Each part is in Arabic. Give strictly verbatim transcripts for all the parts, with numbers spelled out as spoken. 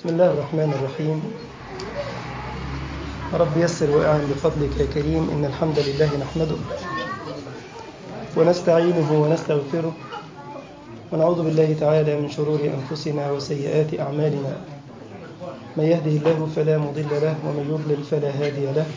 بسم الله الرحمن الرحيم. رب يسر وأعن بفضلك يا كريم. إن الحمد لله نحمده ونستعينه ونستغفره ونعوذ بالله تعالى من شرور أنفسنا وسيئات أعمالنا. من يهده الله فلا مضل له ومن يضلل فلا هادي له،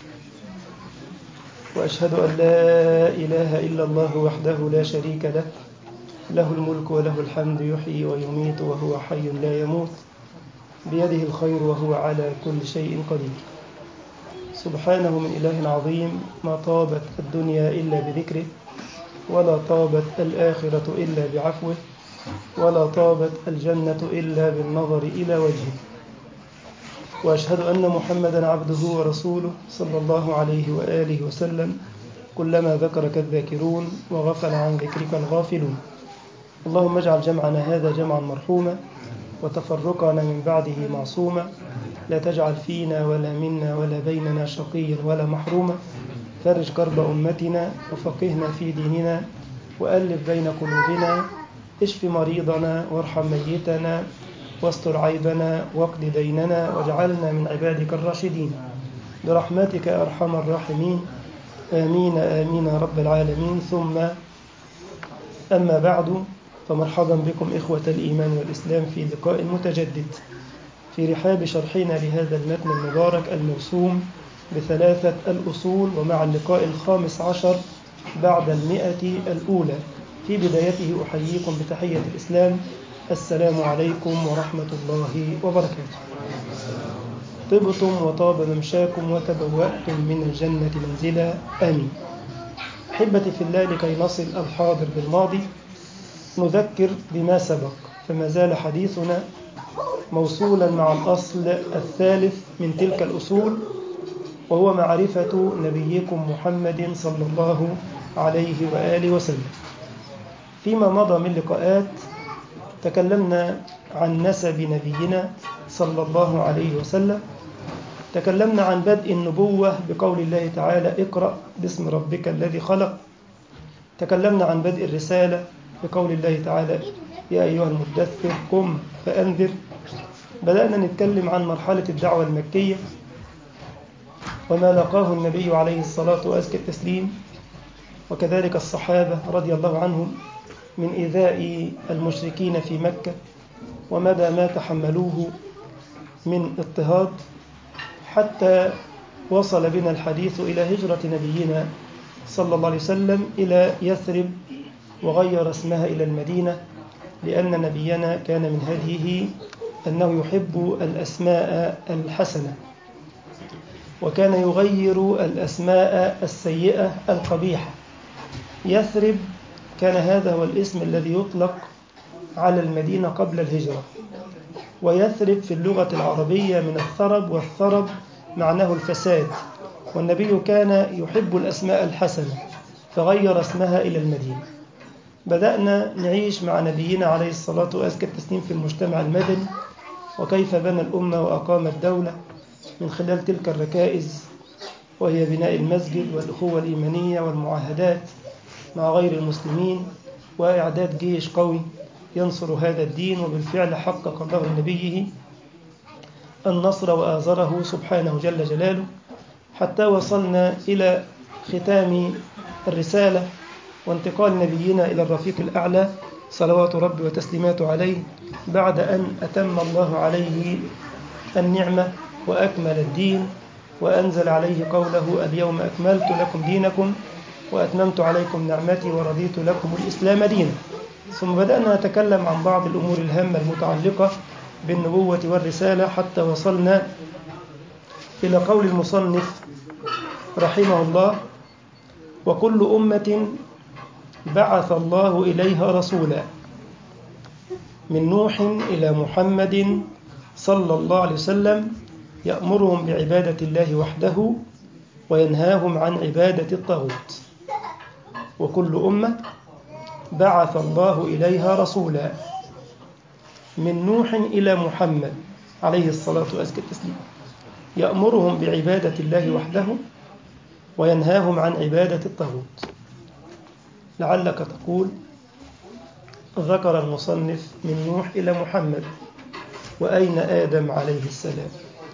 وأشهد أن لا إله إلا الله وحده لا شريك له، له الملك وله الحمد، يحيي ويميت وهو حي لا يموت، بيده الخير وهو على كل شيء قدير. سبحانه من إله عظيم، ما طابت الدنيا إلا بذكره، ولا طابت الآخرة إلا بعفوه، ولا طابت الجنة إلا بالنظر إلى وجهه. وأشهد أن محمدا عبده ورسوله صلى الله عليه وآله وسلم. كلما ذكرك الذاكرون وغفل عن ذكرك الغافلون. اللهم اجعل جمعنا هذا جمعا مرحوما، وتفرقنا من بعده معصوما، لا تجعل فينا ولا منا ولا بيننا شقيا ولا محروما. فرج كرب أمتنا وفقهنا في ديننا، وألف بين قلوبنا، اشف مريضنا وارحم ميتنا، واستر عيبنا واقض ديننا، واجعلنا من عبادك الراشدين برحمتك أرحم الراحمين. آمين آمين رب العالمين. ثم أما بعد، فمرحبا بكم إخوة الإيمان والإسلام في لقاء متجدد في رحاب شرحنا لهذا المتن المبارك الموسوم بثلاثة الأصول، ومع اللقاء الخامس عشر بعد المئة الأولى. في بدايته أحييكم بتحية الإسلام، السلام عليكم ورحمة الله وبركاته. طبتم وطاب ممشاكم وتبوأتم من الجنة منزلا، آمين. أحبتي في الله، لكي نصل الحاضر بالماضي نذكر بما سبق، فما زال حديثنا موصولا مع الأصل الثالث من تلك الأصول، وهو معرفة نبيكم محمد صلى الله عليه وآله وسلم. فيما مضى من لقاءات تكلمنا عن نسب نبينا صلى الله عليه وسلم، تكلمنا عن بدء النبوة بقول الله تعالى: اقرأ باسم ربك الذي خلق. تكلمنا عن بدء الرسالة بقول الله تعالى: يا أيها المدثر قم فأنذر. بدأنا نتكلم عن مرحلة الدعوة المكية وما لقاه النبي عليه الصلاة وأزكى التسليم، وكذلك الصحابة رضي الله عنهم من إيذاء المشركين في مكة، ومدى ما تحملوه من اضطهاد، حتى وصل بنا الحديث إلى هجرة نبينا صلى الله عليه وسلم إلى يثرب، وغير اسمها إلى المدينة، لأن نبينا كان من هديه أنه يحب الأسماء الحسنة، وكان يغير الأسماء السيئة القبيحة. يثرب كان هذا هو الاسم الذي يطلق على المدينة قبل الهجرة، ويثرب في اللغة العربية من الثرب، والثرب معناه الفساد، والنبي كان يحب الأسماء الحسنة فغير اسمها إلى المدينة. بدأنا نعيش مع نبينا عليه الصلاة وأزكى التسليم في المجتمع المدني، وكيف بنى الأمة وأقام الدولة من خلال تلك الركائز، وهي بناء المسجد والأخوة الإيمانية والمعاهدات مع غير المسلمين، وإعداد جيش قوي ينصر هذا الدين. وبالفعل حقق الله لنبيه النصر وآزره سبحانه جل جلاله، حتى وصلنا إلى ختام الرسالة وانتقال نبينا إلى الرفيق الأعلى صلوات ربي وتسليماته عليه، بعد أن أتم الله عليه النعمة وأكمل الدين، وأنزل عليه قوله: اليوم أكملت لكم دينكم وأتممت عليكم نعمتي ورضيت لكم الإسلام دينا. ثم بدأنا نتكلم عن بعض الأمور الهامة المتعلقة بالنبوة والرسالة، حتى وصلنا إلى قول المصنف رحمه الله: وكل أمة بعث الله إليها رسولا، من نوح إلى محمد صلى الله عليه وسلم، يأمرهم بعبادة الله وحده وينهاهم عن عبادة الطاغوت. وكل أمة بعث الله إليها رسولا، من نوح إلى محمد عليه الصلاة والسلام، يأمرهم بعبادة الله وحده وينهاهم عن عبادة الطاغوت. لعلك تقول: ذكر المصنف من نوح إلى محمد، وأين آدم عليه السلام؟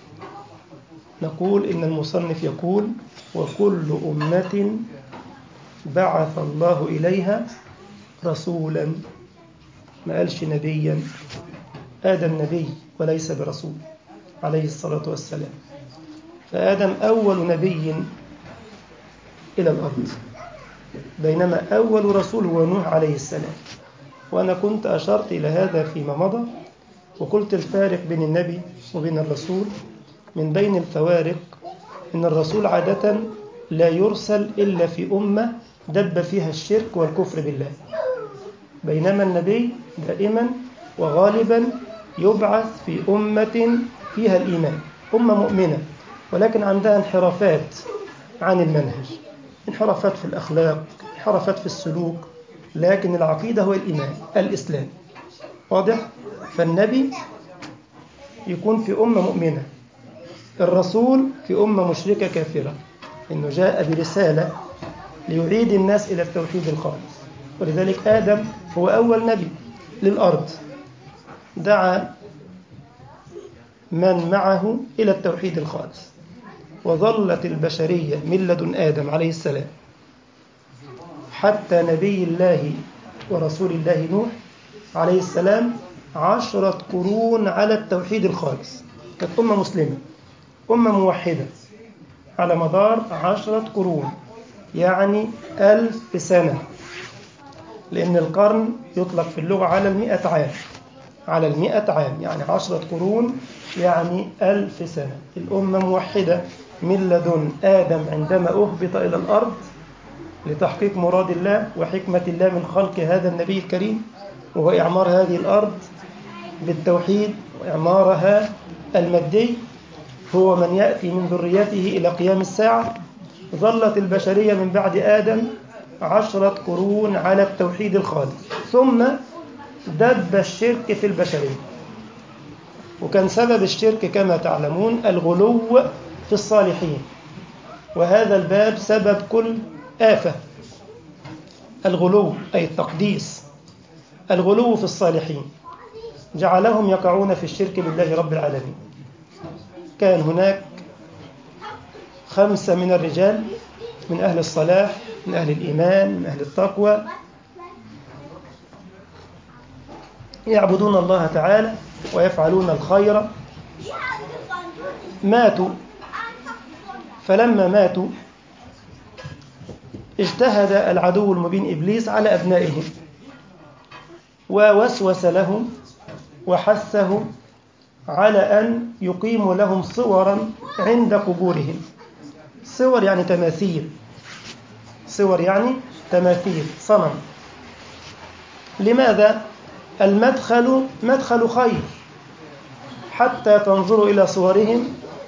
نقول إن المصنف يقول وكل أمة بعث الله إليها رسولا، ما قالش نبيا. آدم نبي وليس برسول عليه الصلاة والسلام، فآدم أول نبي إلى الأرض، بينما أول رسول هو نوح عليه السلام. وأنا كنت أشرت إلى هذا فيما مضى، وقلت الفارق بين النبي وبين الرسول، من بين الفوارق إن الرسول عادة لا يرسل إلا في أمة دب فيها الشرك والكفر بالله، بينما النبي دائما وغالبا يبعث في أمة فيها الإيمان، أمة مؤمنة ولكن عندها انحرافات عن المنهج، انحرافات في الأخلاق، انحرافات في السلوك، لكن العقيدة هو الإيمان الإسلام. واضح؟ فالنبي يكون في أمة مؤمنة، الرسول في أمة مشركة كافرة، إنه جاء برسالة ليعيد الناس إلى التوحيد الخالص. ولذلك آدم هو أول نبي للأرض، دعا من معه إلى التوحيد الخالص، وظلت البشرية من لدن آدم عليه السلام حتى نبي الله ورسول الله نوح عليه السلام عشرة قرون على التوحيد الخالص. كانت أمة مسلمة، أمة موحدة على مدار عشرة قرون، يعني ألف سنة، لأن القرن يطلق في اللغة على المئة عام، على المئة عام يعني عشرة قرون يعني ألف سنة. الأمة موحدة من لدن آدم عندما أهبط إلى الأرض لتحقيق مراد الله وحكمة الله من خلق هذا النبي الكريم، وهو إعمار هذه الأرض بالتوحيد وإعمارها المادي، هو من يأتي من ذريته إلى قيام الساعة. ظلت البشرية من بعد آدم عشرة قرون على التوحيد الخالص، ثم دب الشرك في البشرية، وكان سبب الشرك كما تعلمون الغلو في الصالحين، وهذا الباب سبب كل آفة. الغلو أي التقديس، الغلو في الصالحين جعلهم يقعون في الشرك بالله رب العالمين. كان هناك خمسة من الرجال من أهل الصلاح، من أهل الإيمان، من أهل التقوى، يعبدون الله تعالى ويفعلون الخير، ماتوا. فلما ماتوا اجتهد العدو المبين إبليس على أبنائهم، ووسوس لهم وحثهم على أن يقيموا لهم صورا عند قبورهم. صور يعني تماثيل، صور يعني تماثيل صنم. لماذا؟ المدخل مدخل خير، حتى تنظروا إلى صورهم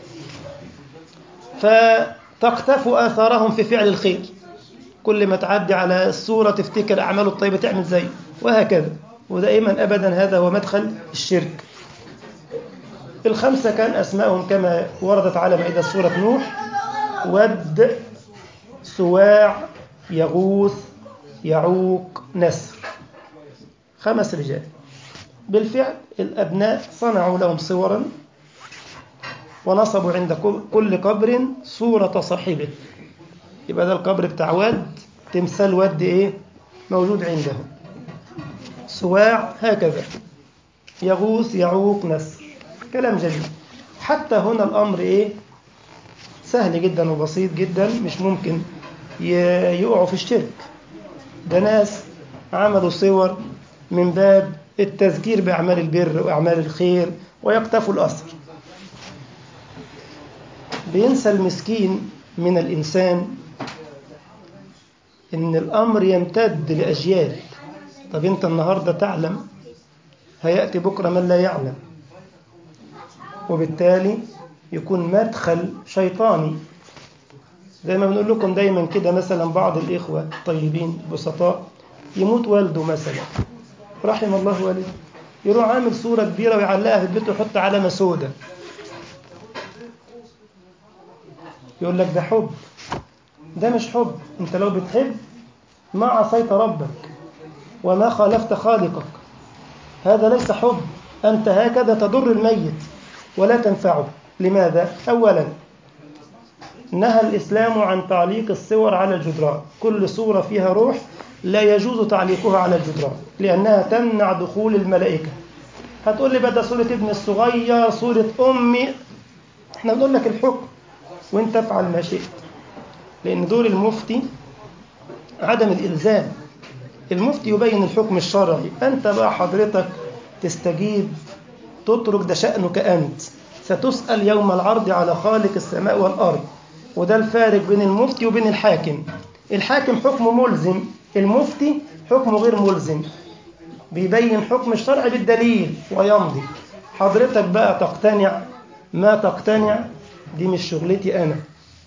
فتقتفوا آثارهم في فعل الخير، كل ما تعدي على الصورة تفتكر أعماله الطيبة تعمل زي، وهكذا. ودائما أبدا هذا هو مدخل الشرك. الخمسة كان أسماءهم كما وردت على مائدة سورة نوح: ود، سواع، يغوث، يعوق، نسر. خمس رجال. بالفعل الأبناء صنعوا لهم صورا ونصبوا عند كل قبر صورة صاحبه. يبقى ده القبر بتاع ود، تمثال ود إيه موجود عندهم، سواع هكذا، يغوث، يعوق، نسر. كلام جميل. حتى هنا الأمر إيه سهل جدا وبسيط جدا، مش ممكن يقعوا في الشرك. ده ناس عملوا صور من باب التذكير بأعمال البر وأعمال الخير ويقتفوا الأثر. بينسى المسكين من الإنسان إن الأمر يمتد لأجيال. طب أنت النهاردة تعلم، هيأتي بكرة من لا يعلم، وبالتالي يكون مدخل شيطاني. زي ما بنقول لكم دايما كده، مثلا بعض الإخوة الطيبين بسطاء يموت والده مثلا، رحم الله والده، يروح عامل صورة كبيرة ويعلقها في البيت ويحط علامة سودة، يقول لك ده حب. ده مش حب. انت لو بتحب ما عصيت ربك وما خالفت خالقك، هذا ليس حب. أنت هكذا تضر الميت ولا تنفعه. لماذا؟ أولا نهى الإسلام عن تعليق الصور على الجدران، كل صورة فيها روح لا يجوز تعليقها على الجدران لأنها تمنع دخول الملائكة. هتقول لي بدأ صورة ابن الصغير، صورة أمي، احنا بنقول لك الحكم وانت افعل ما شئت، لأن دور المفتي عدم الإلزام. المفتي يبين الحكم الشرعي، أنت بقى حضرتك تستجيب تترك، ده شأنك أنت، ستسأل يوم العرض على خالق السماء والأرض. وده الفارق بين المفتي وبين الحاكم. الحاكم حكمه ملزم، المفتي حكمه غير ملزم، بيبين حكم الشرع بالدليل ويمضي. حضرتك بقى تقتنع ما تقتنع، دي مش شغلتي أنا.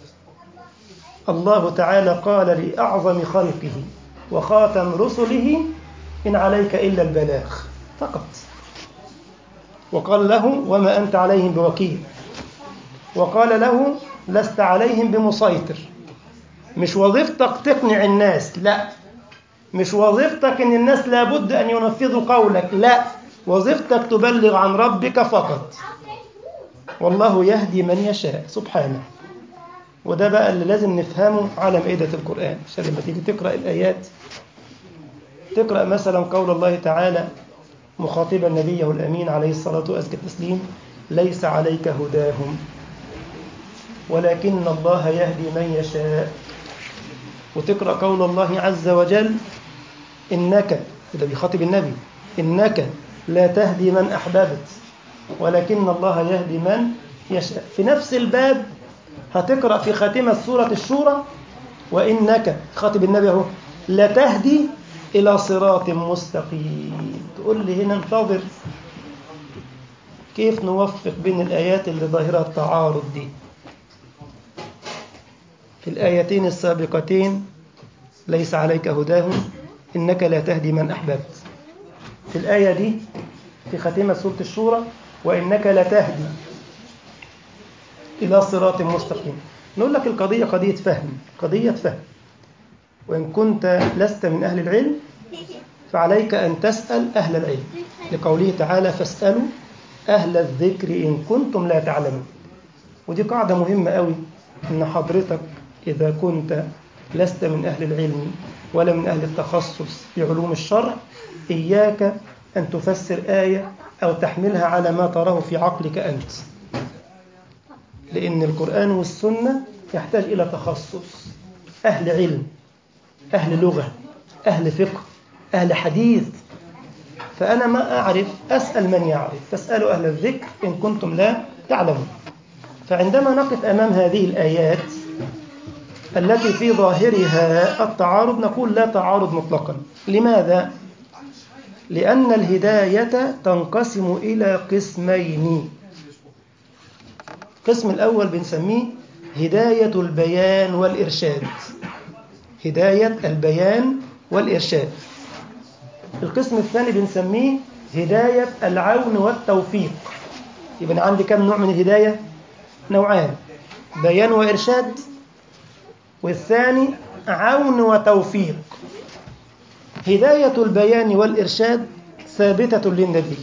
الله تعالى قال لأعظم خلقه وخاتم رسله إن عليك إلا البلاغ فقط، وقال له وما أنت عليهم بوكيل، وقال له لست عليهم بمسيطر. مش وظيفتك تقنع الناس، لا، مش وظيفتك ان الناس لابد ان ينفذوا قولك، لا، وظيفتك تبلغ عن ربك فقط. والله يهدي من يشاء سبحانه. وده بقى اللي لازم نفهمه على مائدة القرآن، عشان لما تيجي تقرأ الآيات تقرأ مثلا قول الله تعالى مخاطبا نبيه الأمين عليه الصلاة والتسليم ليس عليك هداهم ولكن الله يهدي من يشاء. وتقرأ قول الله عز وجل إنك، ده بيخاطب النبي، إنك لا تهدي من أحببت ولكن الله يهدي من يشاء. في نفس الباب هتقرأ في خاتمة سورة الشورى وإنك، خاطب النبي اهو، لا تهدي إلى صراط مستقيم. تقول لي هنا انتظر، كيف نوفق بين الآيات اللي ظاهرها التعارض دي؟ في الآيتين السابقتين ليس عليك هداهم إنك لا تهدي من أحببت، في الآية دي في خاتمة سورة الشورى وإنك لا تهدي إلى صراط مستقيم. نقول لك القضية قضية فهم، قضية فهم، وإن كنت لست من أهل العلم فعليك أن تسأل أهل العلم، لقوله تعالى فاسألوا أهل الذكر إن كنتم لا تعلمون. ودي قاعدة مهمة قوي، إن حضرتك إذا كنت لست من أهل العلم ولا من أهل التخصص في علوم الشرع، إياك أن تفسر آية أو تحملها على ما تراه في عقلك أنت، لأن القرآن والسنة يحتاج إلى تخصص، أهل علم، أهل لغة، أهل فقه، أهل حديث. فأنا ما أعرف أسأل من يعرف، فاسألوا أهل الذكر إن كنتم لا تعلمون. فعندما نقف أمام هذه الآيات التي في ظاهرها التعارض نقول لا تعارض مطلقا. لماذا؟ لأن الهداية تنقسم إلى قسمين. القسم الأول بنسميه هداية البيان والإرشاد، هداية البيان والإرشاد. القسم الثاني بنسميه هداية العون والتوفيق. يبقى عندي كم نوع من الهداية؟ نوعان، بيان وإرشاد، والثاني عون وتوفيق. هداية البيان والإرشاد ثابتة للنبي،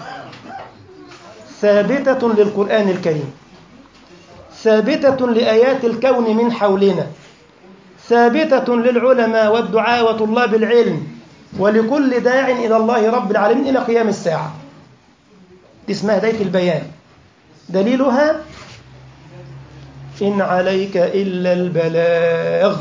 ثابتة للقرآن الكريم، ثابتة لآيات الكون من حولنا، ثابتة للعلماء والدعاء وطلاب العلم ولكل داع إلى الله رب العالمين إلى قيام الساعة. دي اسمها هداية البيان. دليلها إن عليك إلا البلاغ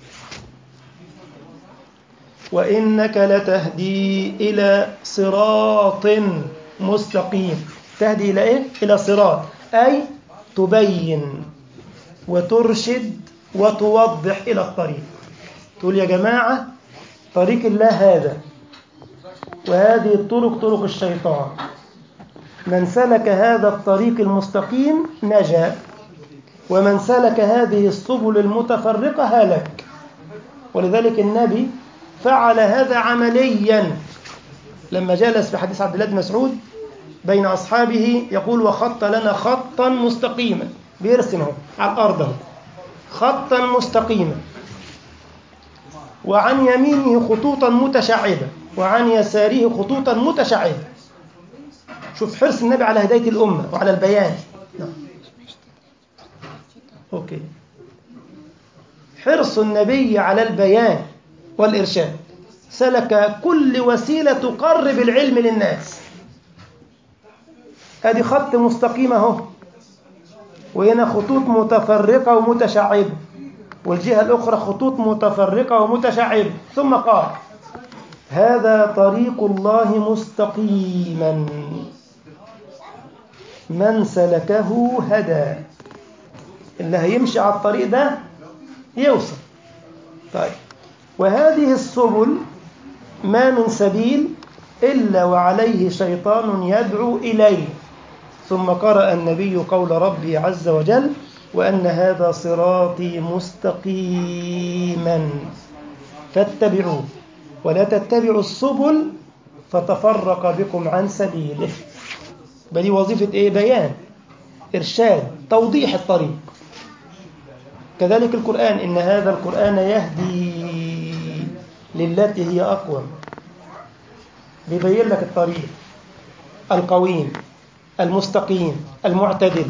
وإنك لتهدي إلى صراط مستقيم. تهدي إلى إيه؟ إلى صراط، أي تبين وترشد وتوضح إلى الطريق. تقول يا جماعة طريق الله هذا، وهذه الطرق طرق الشيطان، من سلك هذا الطريق المستقيم نجا، ومن سلك هذه السبل المتفرقة هلك. ولذلك النبي فعل هذا عمليا لما جلس في حديث عبد الله بن مسعود بين أصحابه يقول وخط لنا خطا مستقيما، بيرسمه على الأرض خطا مستقيما، وعن يمينه خطوطا متشعبة وعن يساره خطوطا متشعبة. شوف حرص النبي على هداية الأمة وعلى البيان. نعم. أوكي. حرص النبي على البيان والإرشاد، سلك كل وسيلة تقرب العلم للناس. هذه خط مستقيم اهو، وهنا خطوط متفرقة ومتشعبة، والجهة الأخرى خطوط متفرقة ومتشعبة. ثم قال: هذا طريق الله مستقيما من سلكه هدى. اللي هيمشي على الطريق ده يوصل. طيب، وهذه السبل ما من سبيل إلا وعليه شيطان يدعو إليه. ثم قرأ النبي قول ربي عز وجل: وأن هذا صراطي مستقيما فاتبعوه ولا تتبعوا السبل فتفرق بكم عن سبيله. بدي وظيفة إيه؟ بيان، إرشاد، توضيح الطريق. كذلك القرآن: إن هذا القرآن يهدي للتي هي أقوم. بيبين لك الطريق القويم المستقيم المعتدل،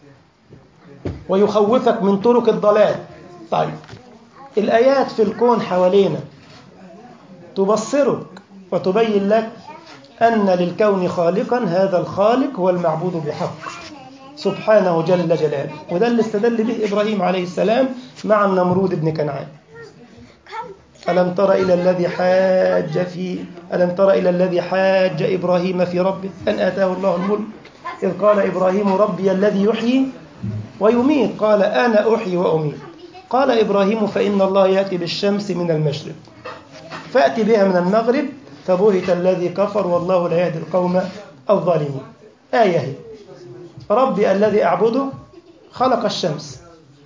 ويخوفك من طرق الضلال. طيب، الآيات في الكون حوالينا تبصرك وتبين لك أن للكون خالقا، هذا الخالق هو المعبود بحق سبحانه جل جلاله. وده اللي استدل به إبراهيم عليه السلام مع النمرود بن كنعان. ألم تر إلى الذي حاج في ألم تر إلى الذي حاج إبراهيم في ربه أن آتاه الله الملك إذ قال إبراهيم ربي الذي يحيي ويميت قال أنا أحيي وأميت. قال إبراهيم فإن الله يأتي بالشمس من المشرق فأتي بها من المغرب فبهت الذي كفر والله لا يهدي القوم الظالمين. آية هي: ربي الذي أعبده خلق الشمس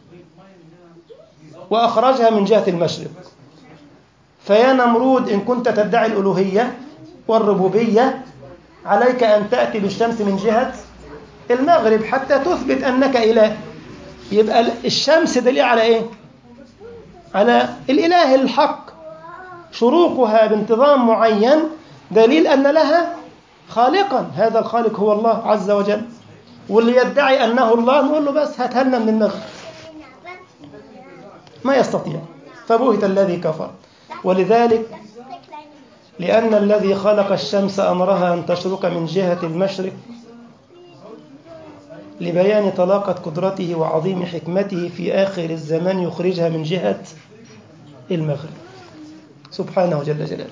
وأخرجها من جهة المشرق، فيا نمرود إن كنت تدعي الألوهية والربوبية عليك أن تأتي بالشمس من جهة المغرب حتى تثبت أنك إله. يبقى الشمس دليل على إيه؟ على الإله الحق. شروقها بانتظام معين دليل أن لها خالقا، هذا الخالق هو الله عز وجل. واللي يدعي أنه الله نقول له بس هاتها لنا من المغرب، ما يستطيع. فبهت الذي كفر. ولذلك لأن الذي خلق الشمس أمرها أن تشرق من جهة المشرق لبيان طلاقة قدرته وعظيم حكمته في آخر الزمان يخرجها من جهة المغرب سبحانه جل جلاله.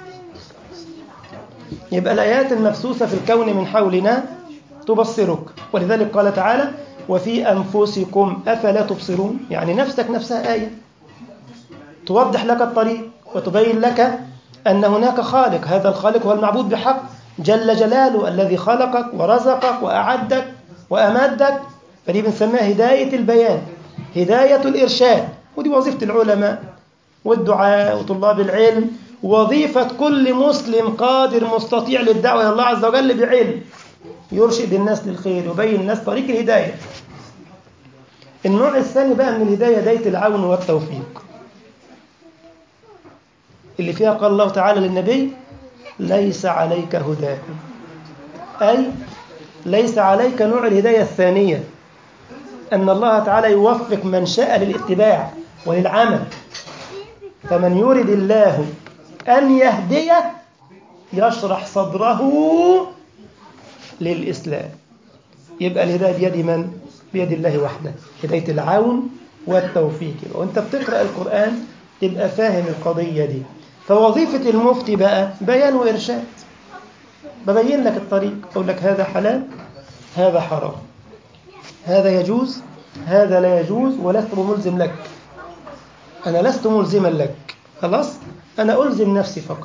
يبقى الآيات المبثوثة في الكون من حولنا تبصرك. ولذلك قال تعالى: وفي أنفسكم أفلا تبصرون. يعني نفسك نفسها آية توضح لك الطريق وتبين لك أن هناك خالق، هذا الخالق هو المعبود بحق جل جلاله الذي خلقك ورزقك وأعدك وأمدك. فدي بنسميها هداية البيان، هداية الإرشاد. ودي وظيفة العلماء والدعاء وطلاب العلم، وظيفة كل مسلم قادر مستطيع للدعوة إلى الله عز وجل بعلم، يرشد الناس للخير ويبين الناس طريق الهداية. النوع الثاني بقى من الهداية هداية العون والتوفيق، اللي فيها قال الله تعالى للنبي: ليس عليك هداهم، أي ليس عليك. نوع الهداية الثانية أن الله تعالى يوفق من شاء للاتباع وللعمل. فمن يرد الله أن يهديه يشرح صدره للإسلام. يبقى الهداية بيد من؟ بيد الله وحده، هداية العون والتوفيق. وانت بتقرأ القرآن تبقى فاهم القضية دي. فوظيفة المفتي بقى بيان وإرشاد، ببين لك الطريق، أقول لك هذا حلال هذا حرام، هذا يجوز هذا لا يجوز، ولست ملزم لك، أنا لست ملزما لك، خلاص أنا ألزم نفسي فقط،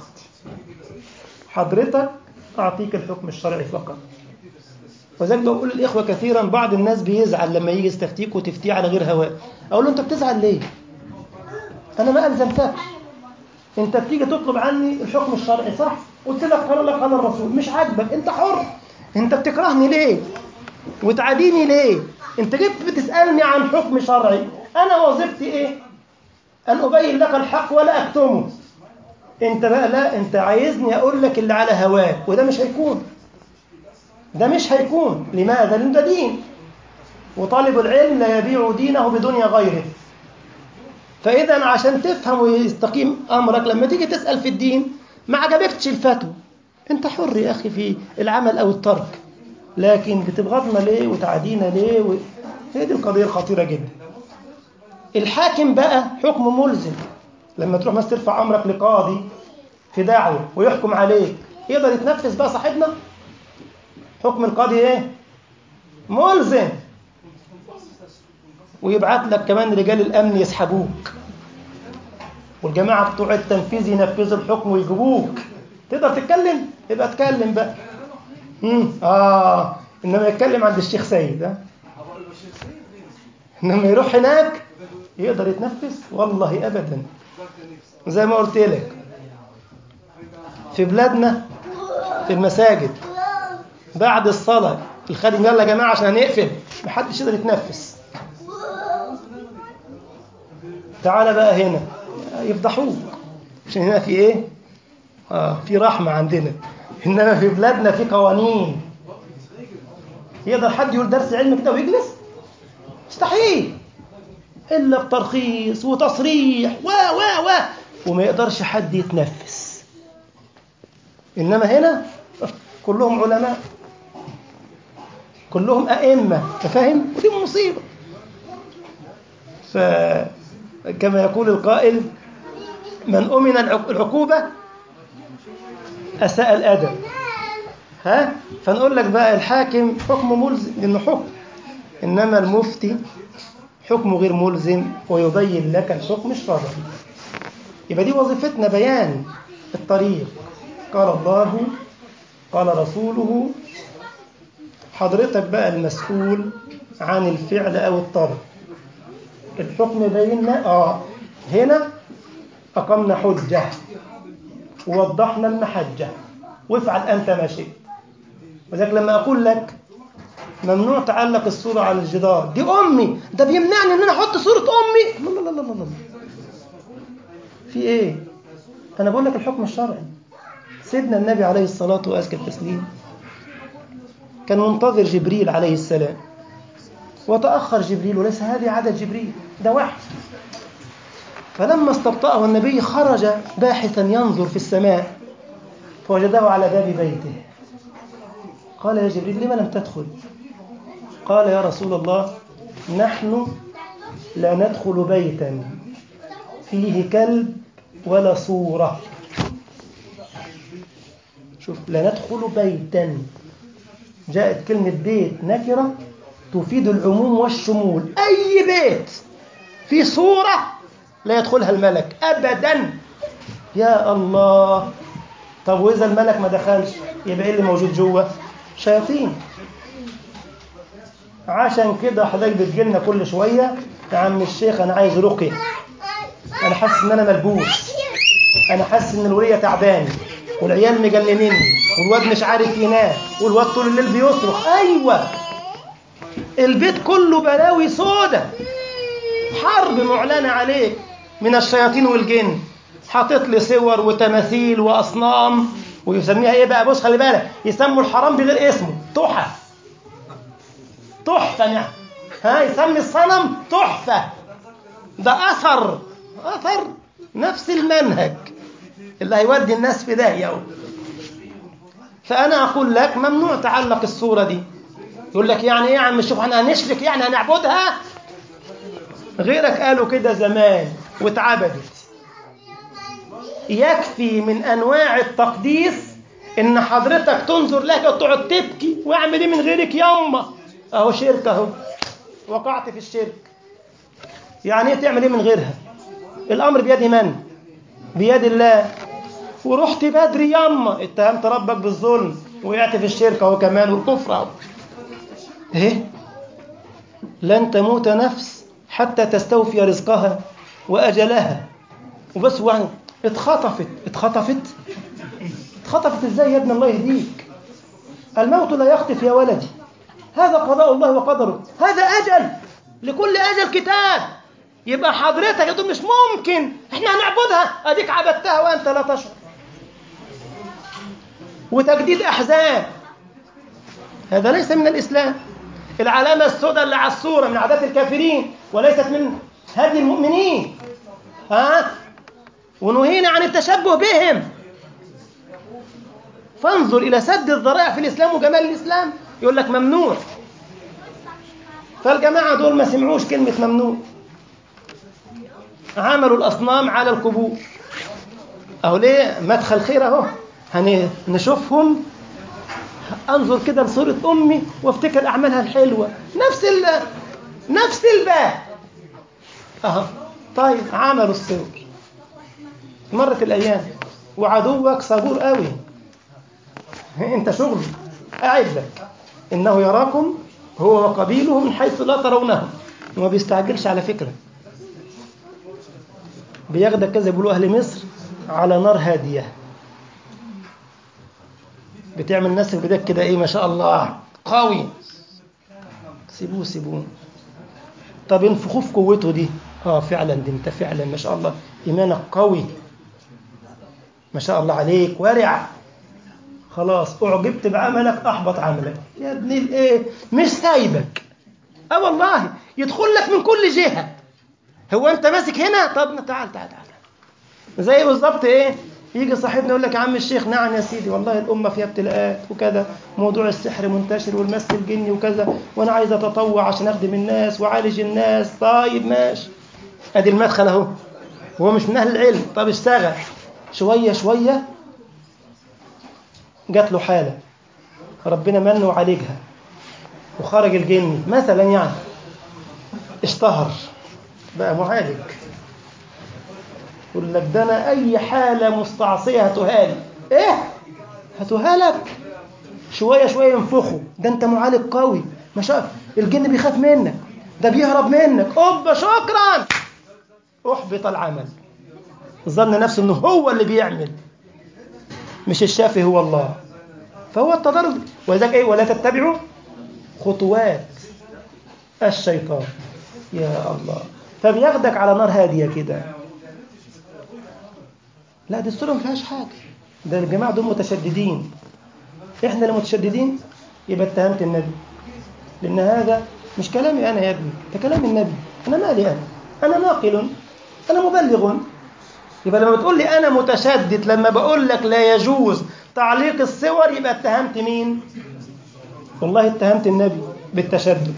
حضرتك أعطيك الحكم الشرعي فقط. وذلك بقول للإخوة كثيرا، بعض الناس بيزعل لما يجي يستفتيك وتفتيه على غير هواه. أقول له: أنت بتزعل ليه؟ أنا ما ألزمتكش، أنت بتيجي تطلب عني الحكم الشرعي صح؟ قلت لك قال الله قال الرسول، مش عاجبك أنت حر. أنت بتكرهني ليه؟ وتعاديني ليه؟ أنت جيت بتسألني عن حكم شرعي، أنا وظيفتي إيه؟ أن أبين لك الحق ولا أكتمه. أنت بقى لا، أنت عايزني أقول لك اللي على هواك، وده مش هيكون ده مش هيكون. لماذا؟ لأن ده دين، وطالب العلم لا يبيع دينه بدنيا غيره. فإذا عشان تفهم ويستقيم أمرك لما تيجي تسأل في الدين ما عجبكتش الفتوى، أنت حر يا أخي في العمل أو الترك، لكن بتبغضنا ليه وتعدينا ليه و... هي دي القضية الخطيرة جدا. الحاكم بقى حكم ملزم. لما تروح مثلا ترفع أمرك لقاضي في دعوة ويحكم عليك، يقدر يتنفذ بقى صاحبنا؟ حكم القاضي إيه؟ ملزم. ويبعت لك كمان رجال الأمن يسحبوك، والجماعة بتوع التنفيذ ينفذوا الحكم ويجيبوك. تقدر تتكلم؟ يبقى اتكلم بقى. امم اه انما يتكلم عند الشيخ سيد ها؟ انما يروح هناك يقدر يتنفذ؟ والله ابدا. زي ما قلت لك في بلادنا في المساجد بعد الصلاة الخادم يلا يا جماعة عشان هنقفل، محدش يقدر يتنفس. تعال بقى هنا يفضحوك عشان هنا في ايه؟ آه في رحمة عندنا، انما في بلادنا في قوانين. يقدر حد يقول درس علم كده ويجلس؟ مستحيل، الا بترخيص وتصريح و و و وما يقدرش حد يتنفس. انما هنا كلهم علماء، كلهم ائمه، فاهم؟ ودي مصيبه. فكما يقول القائل من أمن العقوبة أساء الأدب. ها؟ فنقول لك بقى الحاكم حكم ملزم لأنه حكم، إنما المفتي حكمه غير ملزم ويبين لك الحكم الشرعي. يبقى دي وظيفتنا، بيان الطريق. قال الله قال رسوله. حضرتك بقى المسؤول عن الفعل أو الترك. الحكم بيننا آه هنا أقمنا حجة ووضحنا المحجة، وافعل أنت ما شئت. وذلك لما أقول لك ممنوع تعلق الصورة على الجدار، دي أمي، ده بيمنعني أن أنا أحط صورة أمي. لا لا لا لا لا، في إيه؟ أنا بقول لك الحكم الشرعي. سيدنا النبي عليه الصلاة وأزكى التسليم كان منتظر جبريل عليه السلام، وتأخر جبريل، وليس هذه عادة جبريل، ده وحي. فلما استبطأه النبي خرج باحثا ينظر في السماء فوجده على باب بيته. قال يا جبريل لما لم تدخل؟ قال يا رسول الله نحن لا ندخل بيتا فيه كلب ولا صورة. شوف، لا ندخل بيتا، جاءت كلمة بيت نكرة تفيد العموم والشمول. أي بيت في صورة لا يدخلها الملك أبدا. يا الله، طب وإذا الملك ما دخلش يبقى إيه اللي موجود جوه؟ شياطين. عشان كده حضرتك بتجيلنا كل شوية يا عم الشيخ أنا عايز رقية، أنا حاسس إن أنا ملبوس، أنا حاسس إن الولية تعباني والعيال مجننيني والواد مش عارف ينام والواد طول الليل بيصرخ. أيوة، البيت كله بلاوي سودة، حرب معلنة عليك من الشياطين والجن. حاطط لي صور وتماثيل وأصنام، ويسميها إيه بقى؟ بص خلي بالك، يسموا الحرام بغير اسمه، تحف. تحفة يعني، ها، يسمي الصنم تحفة، ده أثر أثر نفس المنهج اللي هيودي الناس في داهية. فأنا أقول لك ممنوع تعلق الصورة دي. يقول لك يعني إيه يا عم شوف احنا هنشرك يعني هنعبدها؟ غيرك قالوا كده زمان واتعبدت. يكفي من أنواع التقديس إن حضرتك تنظر لها وتقعد تبكي واعمل إيه من غيرك ياما؟ أهو شرك، أهو وقعت في الشرك. يعني إيه تعمل إيه من غيرها؟ الأمر بيد من؟ بيد الله. ورحت بدري ياما اتهمت ربك بالظلم وقعت في الشرك أهو كمان والكفر أهو. إيه؟ لن تموت نفس حتى تستوفي رزقها وأجلها. وبس يعني اتخطفت اتخطفت اتخطفت ازاي يا ابن الله يهديك؟ الموت لا يخطف يا ولدي، هذا قضاء الله وقدره، هذا أجل، لكل أجل كتاب. يبقى حضرتك يقول مش ممكن احنا هنعبدها، اديك عبدتها وانت لا تشعر. وتجديد أحزان، هذا ليس من الإسلام. العلامة السوداء اللي على الصورة من عادات الكافرين وليست من هدي المؤمنين. ها؟ ونهينا عن التشبه بهم. فانظر إلى سد الذرائع في الإسلام وجمال الإسلام، يقول لك ممنوع. فالجماعة دول ما سمعوش كلمة ممنوع، عملوا الأصنام على القبور. أهو ليه مدخل خير أهو، هنشوفهم. أنظر كده لصورة أمي وافتكر أعمالها الحلوة، نفس ال نفس الباب أهو. طيب عملوا الصور، مرت الأيام وعدوك صبور قوي، أنت شغل قاعد لك، إنه يراكم هو وقبيله من حيث لا ترونهم. وما بيستعجلش على فكرة، بياخدك كذا بيقولوا أهل مصر على نار هادية، بتعمل ناس في بداية كده إيه ما شاء الله قوي، سيبوه سيبوه. طب انفخوه في قوته دي، اه فعلا دي انت فعلا ما شاء الله إيمانك قوي ما شاء الله عليك ورع، خلاص أعجبت بعملك أحبط عملك يا ابن الإيه، مش سايبك. اه والله يدخل لك من كل جهة. هو أنت ماسك هنا، طب تعال تعال تعال. زي بالظبط إيه، يجي صاحبنا يقول لك يا عم الشيخ نعم يا سيدي والله الأمة فيها ابتلاءات وكذا، موضوع السحر منتشر والمس الجني وكذا، وأنا عايز أتطوع عشان أخدم الناس وعالج الناس. طيب ماشي، أدي المدخل أهو، هو مش من أهل العلم. طب اشتغل شوية شوية، جات له حالة ربنا منه وعالجها وخرج الجني مثلا، يعني اشتهر بقى معالج. يقول لك ده أنا أي حالة مستعصية هتهالي. إيه هتهالك؟ شوية شوية ينفخه، ده أنت معالج قوي ما شاء، الجن بيخاف منك، ده بيهرب منك، أوبا شكرا، أحبط العمل. ظن نفسه أنه هو اللي بيعمل، مش الشافي هو الله. فهو التضرب. ولذلك إيه، ولا تتبعوا خطوات الشيطان. يا الله، فبياخدك على نار هادية كده. لا دي الصورة ما فيهاش حاجة، ده الجماعة دول متشددين، إحنا اللي متشددين. يبقى اتهمت النبي، لأن هذا مش كلامي أنا يا ابني، ده كلام النبي. أنا مالي أنا، أنا ناقل، أنا مبلغ. يبقى لما بتقول لي أنا متشدد، لما بقول لك لا يجوز تعليق الصور، يبقى اتهمت مين؟ والله اتهمت النبي بالتشدد.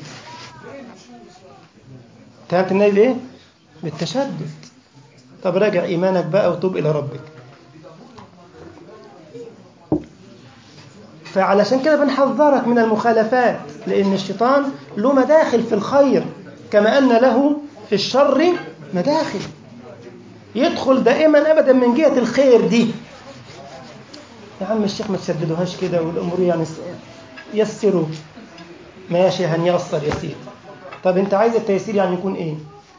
اتهمت النبي بإيه؟ بالتشدد. طب راجع إيمانك بقى وتوب إلى ربك. فعلشان كده بنحذرك من المخالفات، لأن الشيطان له مداخل في الخير كما أن له في الشر مداخل، يدخل دائما أبدا من جهة الخير دي. يا عم الشيخ ما تشددوهاش كده والأمور يعني يسروا، ماشي هنيسر يا سيدي. طب أنت عايز التيسير يعني يكون إيه؟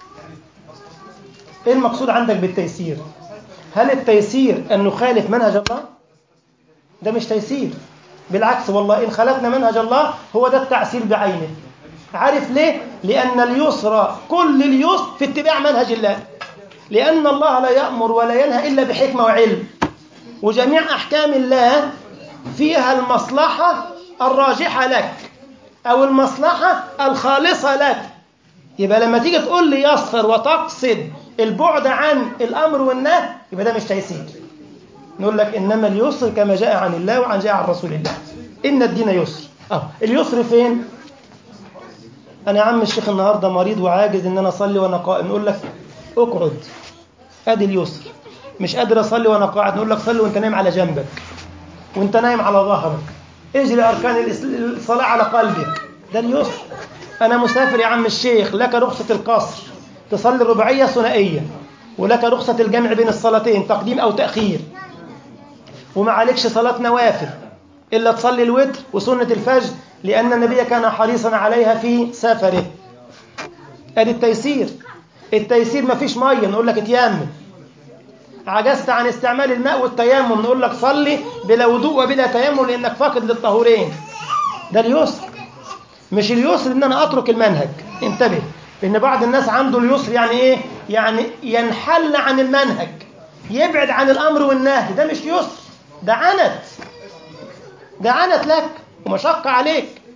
إيه المقصود عندك بالتيسير؟ هل التيسير أن نخالف منهج الله؟ ده مش تيسير، بالعكس والله إن خالفنا منهج الله هو ده التعسير بعينه. عارف ليه؟ لأن اليسر كل اليسر في اتباع منهج الله، لأن الله لا يأمر ولا ينهى إلا بحكمة وعلم، وجميع أحكام الله فيها المصلحة الراجحة لك أو المصلحة الخالصة لك. يبقى لما تيجي تقول لي يسر وتقصد البعد عن الأمر والنهي، يبقى ده مش تيسير. نقول لك إنما اليسر كما جاء عن الله وعن جاء عن رسول الله، إن الدين يسر. أه اليسر فين؟ أنا يا عم الشيخ النهاردة مريض وعاجز إن أنا أصلي وأنا قائم، نقول لك اقعد، أدي اليسر. مش قادر أصلي وأنا قاعد، نقول لك صلي وأنت نايم على جنبك وأنت نايم على ظهرك، اجري أركان الصلاة على قلبك، ده اليسر. أنا مسافر يا عم الشيخ، لك رخصة القصر، تصلي الرباعية ثنائية، ولك رخصة الجمع بين الصلاتين تقديم أو تأخير، وما عليكش صلاة نوافل إلا تصلي الوتر وسنة الفجر، لأن النبي كان حريصا عليها في سفره. أدي التيسير. التيسير ما فيش مية، نقول لك اتيمم. عجزت عن استعمال الماء والتيمم، نقول لك صلي بلا وضوء وبلا تيمم لأنك فاقد للطهورين. ده اليسر. مش اليسر إن أنا أترك المنهج، انتبه، لأن بعض الناس عنده اليسر يعني إيه؟ يعني ينحل عن المنهج، يبعد عن الأمر والنهي. ده مش يسر، ده عنت، ده عنت لك ومشقة عليك.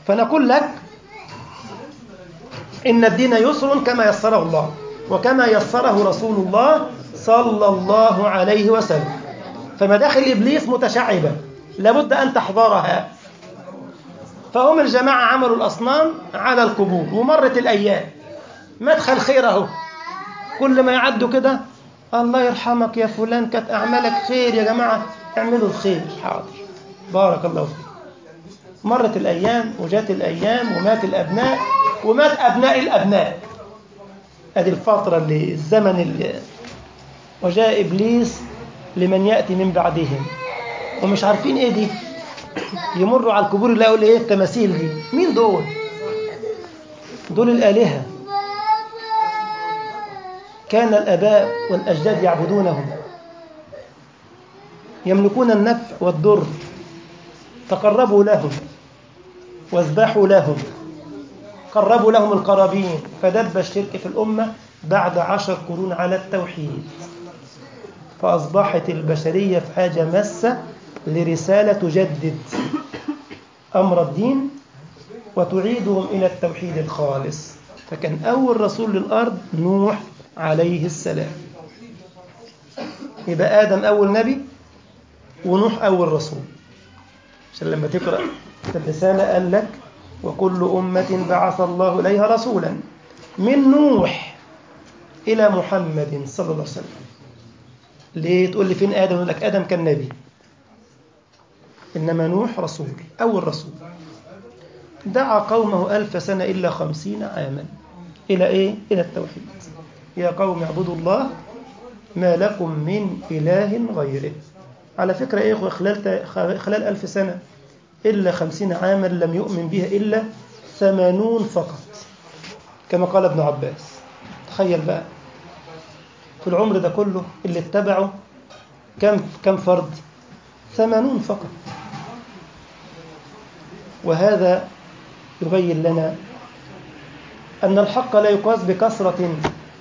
فنقول لك إن الدين يسر كما يسره الله وكما يسره رسول الله صلى الله عليه وسلم. فمداخل إبليس متشعبة لابد أن تحذرها. فهم الجماعة عملوا الأصنام على القبور، ومرت الأيام، مدخل خيره، كل ما يعدوا كده الله يرحمك يا فلان كانت أعمالك خير، يا جماعة اعملوا الخير، حاضر، بارك الله فيك. مرت الأيام وجات الأيام ومات الأبناء ومات أبناء الأبناء. هذه الفترة اللي الزمن اللي وجاء إبليس لمن يأتي من بعدهم ومش عارفين إيه دي، يمروا على القبور يلاقوا إيه التماثيل دي، مين دول؟ دول الآلهة، كان الآباء والأجداد يعبدونهم، يملكون النفع والضر، تقربوا لهم واذبحوا لهم، قربوا لهم القرابين. فدب الشرك في الأمة بعد عشر قرون على التوحيد، فأصبحت البشرية في حاجة ماسة لرسالة تجدد أمر الدين وتعيدهم إلى التوحيد الخالص. فكان أول رسول للأرض نوح عليه السلام. يبقى آدم أول نبي ونوح أول رسول. عشان لما تقرأ الرسالة قال لك وكل أمة بعث الله إليها رسولا من نوح إلى محمد صلى الله عليه وسلم. ليه تقول لي فين آدم؟ يقول لك آدم كان نبي، إنما نوح رسول، أول رسول. دعا قومه ألف سنة إلا خمسين عاما إلى إيه؟ إلى التوحيد. يا قوم اعبدوا الله ما لكم من إله غيره. على فكرة إيه إخوة، خلال, خلال ألف سنة إلا خمسين عاما لم يؤمن بها إلا ثمانون فقط، كما قال ابن عباس. تخيل بقى في العمر ده كله اللي اتبعوا كم كم فرد؟ ثمانون فقط. وهذا يبين لنا أن الحق لا يقاس بكثرة،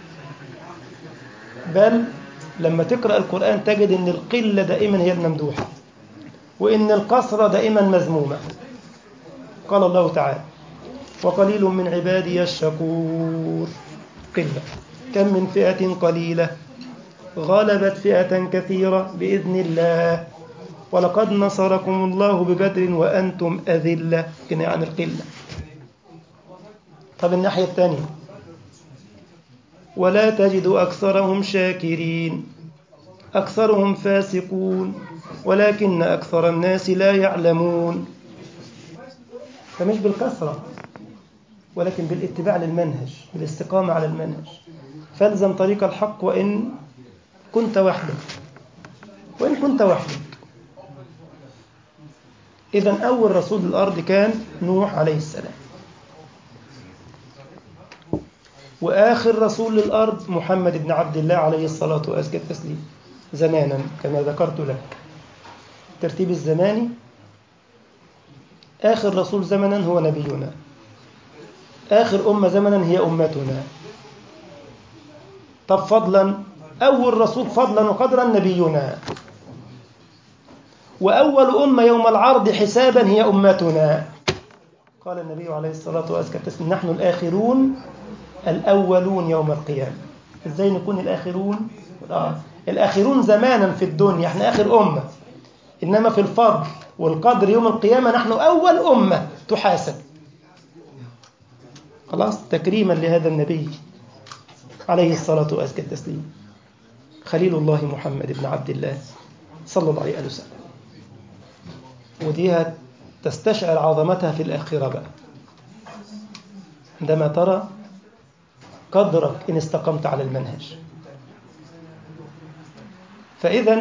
بل لما تقرأ القرآن تجد أن القلة دائما هي الممدوحة وإن الكثرة دائما مذمومة. قال الله تعالى وقليل من عبادي الشكور. قلة. كم من فئة قليلة غلبت فئة كثيرة بإذن الله ولقد نصركم الله ببدر وأنتم أذلة. كنا يعني القلة. طب الناحية الثانية ولا تجد أكثرهم شاكرين، أكثرهم فاسقون ولكن أكثر الناس لا يعلمون. فمش بالكثرة ولكن بالاتباع للمنهج، بالاستقامة على المنهج. فالزم طريق الحق وإن كنت وحدك وإن كنت وحدك. إذن أول رسول الأرض كان نوح عليه السلام، وآخر رسول للأرض محمد بن عبد الله عليه الصلاة وأزكى التسليم زمانا كما ذكرت لك. الترتيب الزماني آخر رسول زمنا هو نبينا، آخر أمة زمنا هي أمتنا. طب فضلا أول رسول فضلا وقدرا نبينا، وأول أمة يوم العرض حسابا هي أمتنا. قال النبي عليه الصلاة والسلام نحن الآخرون الأولون يوم القيامة. إزاي نكون الآخرون؟ آه. الآخرون زمانا في الدنيا احنا آخر أمة، إنما في الفضل والقدر يوم القيامة نحن أول أمة تحاسب. خلاص تكريما لهذا النبي عليه الصلاة والتسليم خليل الله محمد بن عبد الله صلى الله عليه وسلم. وديها تستشعر عظمتها في الآخرة بقى عندما ترى قدرك إن استقمت على المنهج. فإذا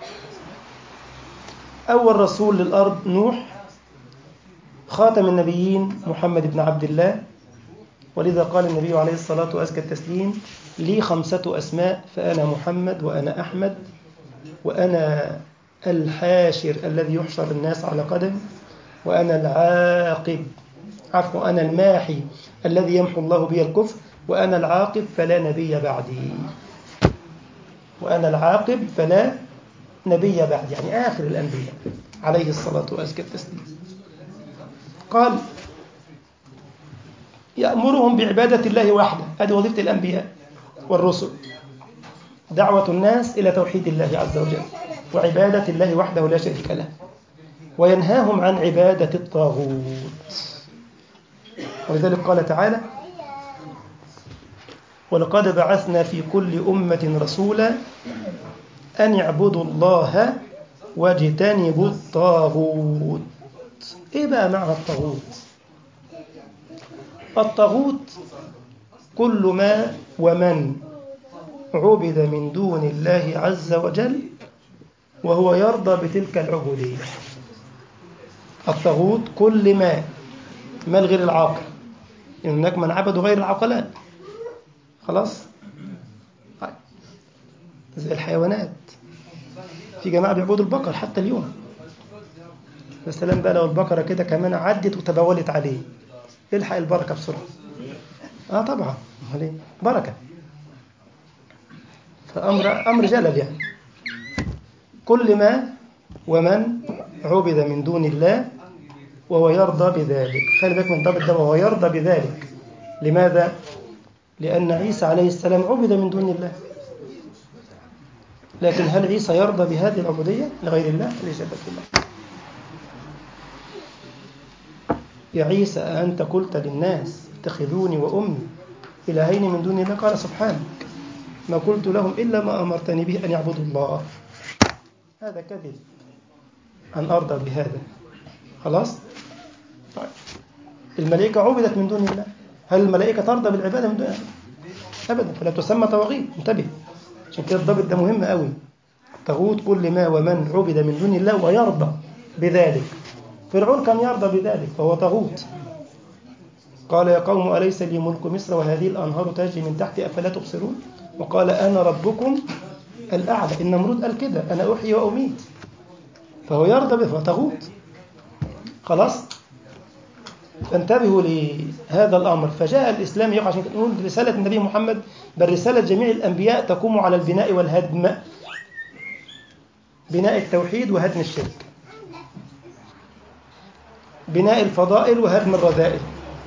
أول رسول للأرض نوح، خاتم النبيين محمد بن عبد الله. ولذا قال النبي عليه الصلاة والتسليم لي خمسة أسماء فأنا محمد وأنا أحمد وأنا الحاشر الذي يحشر الناس على قدم وأنا العاقب عفوا أنا الماحي الذي يمحو الله بي الكفر وأنا العاقب فلا نبي بعدي. وأنا العاقب فلا نبي بعد، يعني آخر الأنبياء عليه الصلاة والسلام. قال يأمرهم بعبادة الله وحده، هذه وظيفة الأنبياء والرسل، دعوة الناس إلى توحيد الله عز وجل وعبادة الله وحده لا شريك له، وينهاهم عن عبادة الطاغوت. ولذلك قال تعالى: ولقد بعثنا في كل أمة رسولا أن اعبدوا الله واجتنبوا الطاغوت. إيه بقى معنى الطاغوت؟ الطاغوت كل ما ومن عبد من دون الله عز وجل وهو يرضى بتلك العبودية. الطاغوت كل ما ما غير العاقل، إن هناك من عبدوا غير العقلاء، خلاص، زي الحيوانات، في جماعة بيعبدوا البقر حتى اليوم. يا سلام بقى لو البقرة كده كمان عدت وتبولت عليه، الحق البركة بسرعة. اه طبعا، عليه بركة، فأمر أمر جلل يعني. كل ما ومن عبد من دون الله وهو يرضى بذلك. خلي بالك من ضابط ده، وهو يرضى بذلك. لماذا؟ لأن عيسى عليه السلام عبد من دون الله، لكن هل عيسى يرضى بهذه العبودية لغير الله؟ الإجابة لا. يا عيسى أنت قلت للناس اتخذوني وأمي إلهين من دون الله؟ قال سبحانك ما قلت لهم إلا ما أمرتني به أن يعبدوا الله. هذا كذب أن أرضى بهذا. خلاص؟ طيب. الملائكة عبدت من دون الله، هل الملائكة ترضى بالعبادة من دون الله؟ أبدا، فلا تسمى طواغيت. انتبه، عشان كده الضابط ده مهم قوي. طاغوت كل ما ومن عبد من دون الله ويرضى بذلك. فرعون كان يرضى بذلك فهو طاغوت. قال يا قوم أليس لي ملك مصر وهذه الأنهار تجري من تحتي أفلا تبصرون؟ وقال أنا ربكم الأعلى. النمرود قال كده، أنا أحيي وأميت، فهو يرضى به، فهو طاغوت. خلاص؟ فانتبهوا لهذا الأمر. فجاء الإسلام يقع، عشان نقول رسالة النبي محمد بل رسالة جميع الأنبياء تقوم على البناء والهدم، بناء التوحيد وهدم الشرك، بناء الفضائل وهدم الرذائل.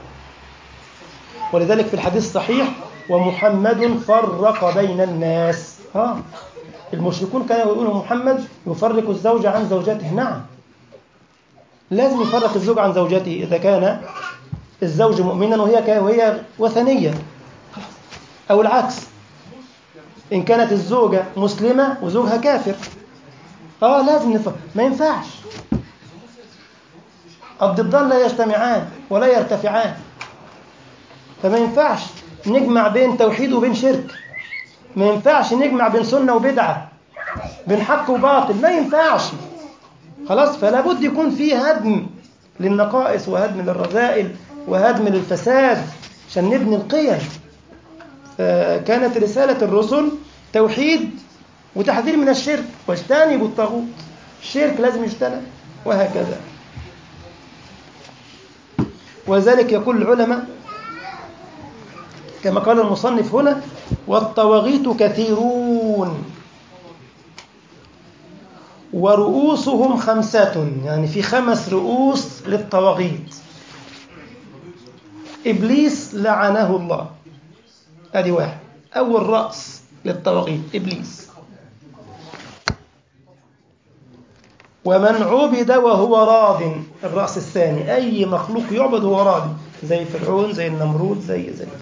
ولذلك في الحديث الصحيح ومحمد فرق بين الناس. آه. المشركون كانوا يقولون محمد يفرق الزوج عن زوجته. نعم، لازم يفرق الزوج عن زوجته إذا كان الزوج مؤمنا وهي وهي وثنية، أو العكس، إن كانت الزوجة مسلمة وزوجها كافر. آه لازم نفرق، ما ينفعش. الضدان لا يجتمعان ولا يرتفعان، فما ينفعش نجمع بين توحيد وبين شرك، ما ينفعش نجمع بين سنة وبدعة، بين حق وباطل، ما ينفعش. خلاص، فلا بد يكون فيه هدم للنقائص وهدم للرذائل وهدم للفساد عشان نبني القيم. فكانت رسالة الرسل توحيد وتحذير من الشرك، واجتنبوا الطاغوت. الشرك لازم يجتنب، وهكذا. وذلك يقول العلماء كما قال المصنف هنا والطواغيت كثيرون ورؤوسهم خمسة، يعني في خمس رؤوس للطواغيت. إبليس لعنه الله، هذه واحد، أول رأس للطواغيت إبليس. ومن عبد وهو راض، الرأس الثاني، أي مخلوق يعبد وهو راض، زي فرعون، زي النمرود، زي زي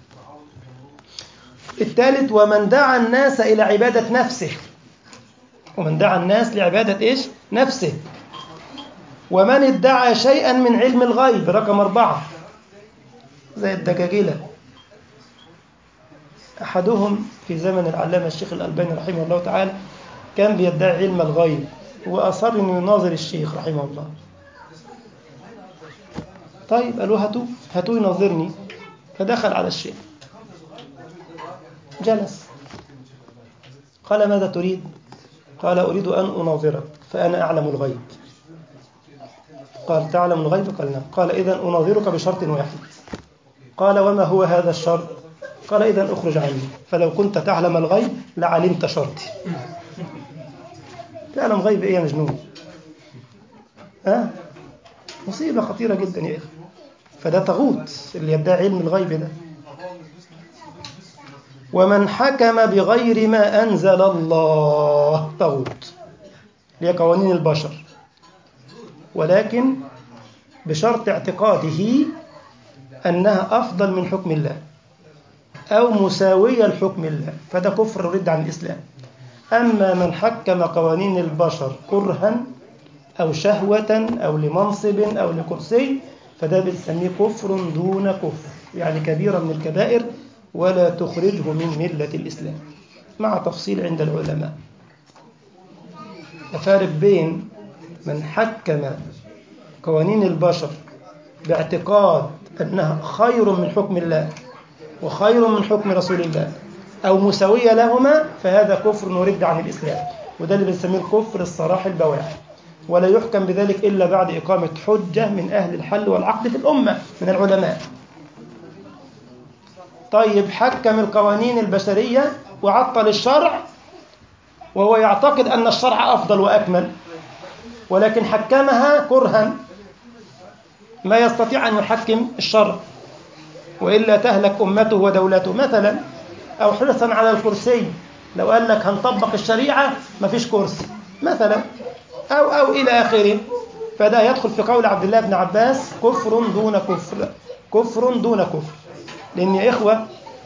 الثالث ومن دعا الناس إلى عبادة نفسه، ومن دعا الناس لعبادة إيش؟ نفسه. ومن ادعى شيئا من علم الغيب، رقم أربعة، زي الدجاجلة. أحدهم في زمن العلامة الشيخ الألباني رحمه الله تعالى كان بيدعي علم الغيب، وأصر أن يناظر الشيخ رحمه الله. طيب قالوا هاتوا هاتوا يناظرني. فدخل على الشيخ، جلس، قال ماذا تريد؟ قال أريد أن أناظرك فأنا أعلم الغيب. قال تعلم الغيب؟ قال نعم. قال إذن أناظرك بشرط واحد. قال وما هو هذا الشرط؟ قال إذن أخرج عني، فلو كنت تعلم الغيب لعلمت شرطي. تعلم غيب إيه يا مجنون؟ ها؟ مصيبة خطيرة جدا يا إخي. فده طاغوت اللي يدعي علم الغيب ده. ومن حكم بغير ما أنزل الله طاغوت، هي قوانين البشر، ولكن بشرط اعتقاده أنها أفضل من حكم الله أو مساوية لحكم الله، فده كفر يرد عن الإسلام. أما من حكم قوانين البشر كرها أو شهوة أو لمنصب أو لكرسي فده بنسميه كفر دون كفر، يعني كبيرة من الكبائر ولا تخرجه من ملة الإسلام، مع تفصيل عند العلماء. الفارق بين من حكم قوانين البشر باعتقاد أنها خير من حكم الله وخير من حكم رسول الله أو مساوية لهما، فهذا كفر يرد عن الإسلام، وده اللي بنسميه الكفر الصراح البواح، ولا يحكم بذلك إلا بعد إقامة حجة من أهل الحل والعقد في الأمة من العلماء. طيب حكم القوانين البشرية وعطل الشرع وهو يعتقد أن الشرع أفضل وأكمل، ولكن حكمها كرها، ما يستطيع أن يحكم الشرع وإلا تهلك أمته ودولته مثلا، أو حرصا على الكرسي، لو قال لك هنطبق الشريعة ما فيش كرسي مثلا، أو أو إلى آخره، فده يدخل في قول عبد الله بن عباس كفر دون كفر، كفر دون كفر. لأن يا إخوة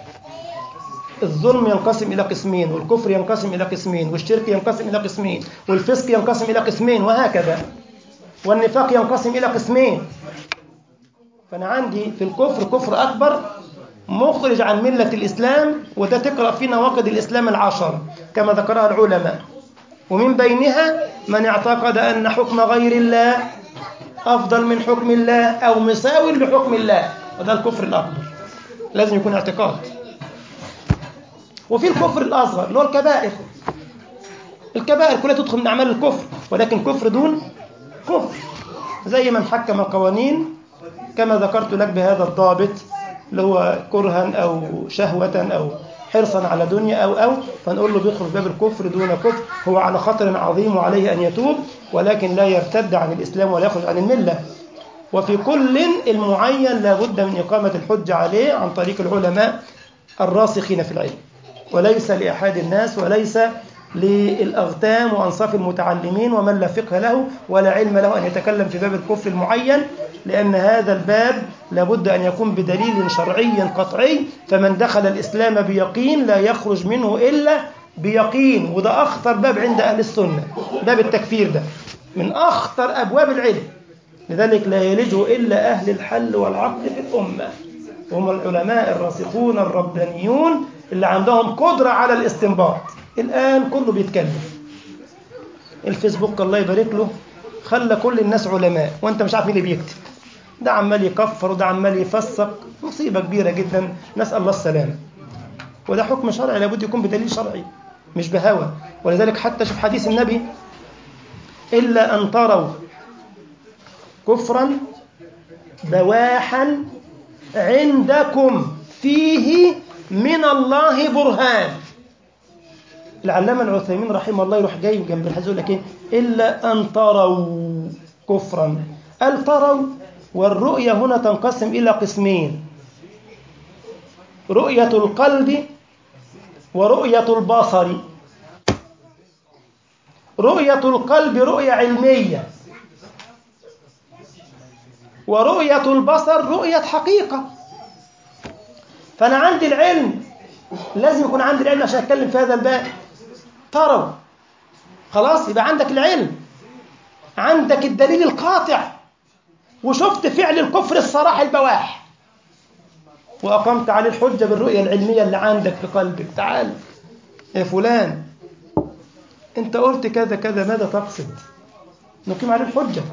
الظلم ينقسم إلى قسمين، والكفر ينقسم إلى قسمين، والشرك ينقسم إلى قسمين، والفسق ينقسم إلى قسمين، وهكذا، والنفاق ينقسم إلى قسمين. فأنا عندي في الكفر كفر أكبر مخرج عن ملة الإسلام، وده تقرأ في نواقض الإسلام العشر كما ذكرها العلماء، ومن بينها من اعتقد أن حكم غير الله أفضل من حكم الله أو مساوي لحكم الله، وده الكفر الأكبر، لازم يكون اعتقاد. وفي الكفر الأصغر اللي هو الكبائر، الكبائر كلها تدخل من أعمال الكفر، ولكن كفر دون كفر، زي من حكم القوانين كما ذكرت لك بهذا الضابط اللي هو كرها أو شهوة أو حرصا على دنيا أو أو فنقول له بيدخل باب الكفر دون كفر، هو على خطر عظيم وعليه أن يتوب، ولكن لا يرتد عن الإسلام ولا يخرج عن الملة. وفي كل المعين لا بد من إقامة الحجة عليه عن طريق العلماء الراسخين في العلم، وليس لأحد الناس، وليس للأغتام وأنصاف المتعلمين ومن لا فقه له ولا علم له أن يتكلم في باب الكفر المعين، لأن هذا الباب لابد أن يكون بدليل شرعي قطعي، فمن دخل الإسلام بيقين لا يخرج منه إلا بيقين، وده أخطر باب عند أهل السنة، باب التكفير ده من أخطر أبواب العلم، لذلك لا يلجه إلا أهل الحل والعقد في الأمة، هم العلماء الراسخون الربانيون اللي عندهم قدرة على الاستنباط. الآن كله بيتكلم، الفيسبوك الله يبارك له خلى كل الناس علماء وانت مش عارف مين اللي بيكتب، ده عمال يكفر وده عمال يفسق، مصيبة كبيرة جدا، نسأل الله السلامة. وده حكم شرعي لابد يكون بدليل شرعي مش بهوى، ولذلك حتى شوف حديث النبي إلا أن تروا كفرا بواحا عندكم فيه من الله برهان. العلامة العثيمين رحمه الله يروح جاي جنب الحديث يقول لك ايه؟ إلا أن تروا كفرا، قال تروا، والرؤية هنا تنقسم إلى قسمين، رؤية القلب ورؤية البصر. رؤية القلب رؤية علمية، ورؤية البصر رؤية حقيقة. فأنا عندي العلم، لازم يكون عندي العلم عشان أتكلم في هذا الباب. تروا خلاص، يبقى عندك العلم، عندك الدليل القاطع، وشفت فعل الكفر الصراح البواح، وأقمت عليه الحجة بالرؤية العلمية اللي عندك في قلبك. تعال يا فلان أنت قلت كذا كذا، ماذا تقصد؟ نقيم عليه الحجة.